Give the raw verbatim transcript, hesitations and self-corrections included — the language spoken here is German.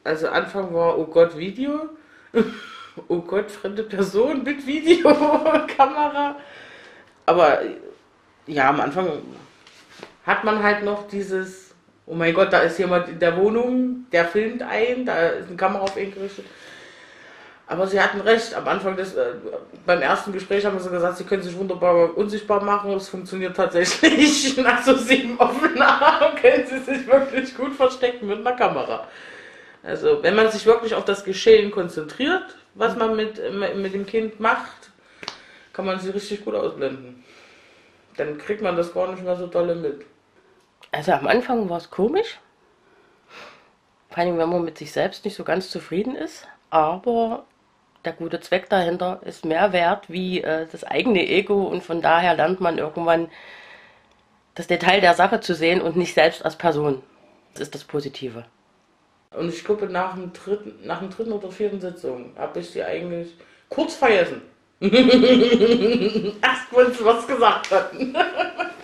Also Anfang war, oh Gott, Video. Oh Gott, fremde Person mit Videokamera. Aber ja, am Anfang hat man halt noch dieses, oh mein Gott, da ist jemand in der Wohnung, der filmt ein, da ist eine Kamera auf ihn gerichtet. Aber sie hatten recht, am Anfang des, äh, beim ersten Gespräch haben sie gesagt, sie können sich wunderbar unsichtbar machen. Es funktioniert tatsächlich. Nach so sieben Aufnahmen können sie sich wirklich gut verstecken mit einer Kamera. Also wenn man sich wirklich auf das Geschehen konzentriert, was man mit, mit dem Kind macht, kann man sie richtig gut ausblenden. Dann kriegt man das gar nicht mehr so dolle mit. Also am Anfang war es komisch, vor allem wenn man mit sich selbst nicht so ganz zufrieden ist, aber der gute Zweck dahinter ist mehr wert wie äh, das eigene Ego und von daher lernt man irgendwann das Detail der Sache zu sehen und nicht selbst als Person. Das ist das Positive. Und ich glaube, nach dem dritten, nach dem dritten oder vierten Sitzung habe ich sie eigentlich kurz vergessen. Erst, wenn sie was gesagt hatten.